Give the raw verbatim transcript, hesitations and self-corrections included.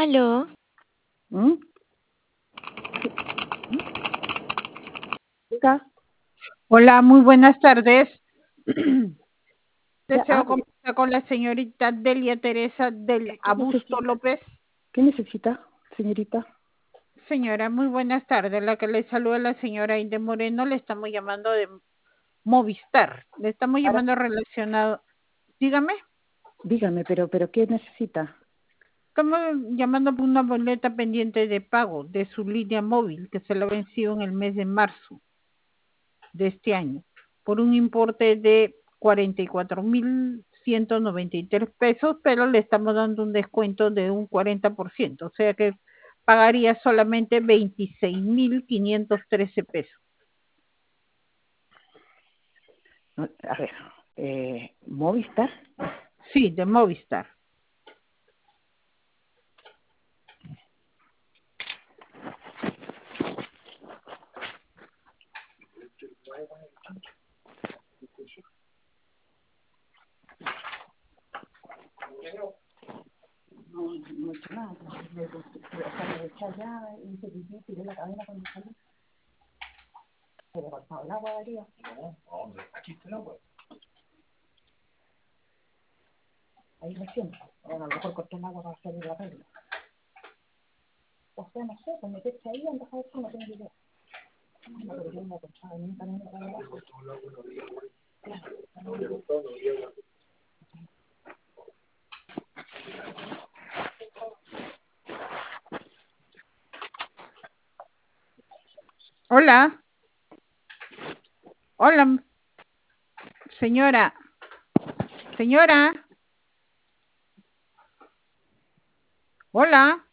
Aló. ¿Mm? Diga. Hola, muy buenas tardes. Deseo Ah, conversar con la señorita Delia Teresa del Abusto López. ¿Qué necesita, señorita? Señora, muy buenas tardes. La que le saluda la señora Inde Moreno. Le estamos llamando de Movistar. Le estamos Ahora- llamando relacionado. Dígame. Dígame, pero, pero ¿qué necesita? Estamos llamando por una boleta pendiente de pago de su línea móvil que se la venció en el mes de marzo de este año por un importe de cuarenta y cuatro mil ciento noventa y tres pesos, pero le estamos dando un descuento de un cuarenta por ciento, o sea que pagaría solamente veintiséis mil quinientos trece pesos. No, a ver, eh, ¿Movistar? Sí, de Movistar. No, no he hecho nada. Me, o sea, me eché allá y se viví, tiré la cadena cuando salí. Se le cortaba el agua, Darío. No, no, aquí está el agua. Ahí recién. Bueno, a lo mejor corté el agua para hacer la regla. O sea, no sé, pues meterse ahí, andas a ver si no tengo idea. No, pero yo me acostaba en un camino para abajo. Claro. Hola. Hola, señora. Señora. Hola.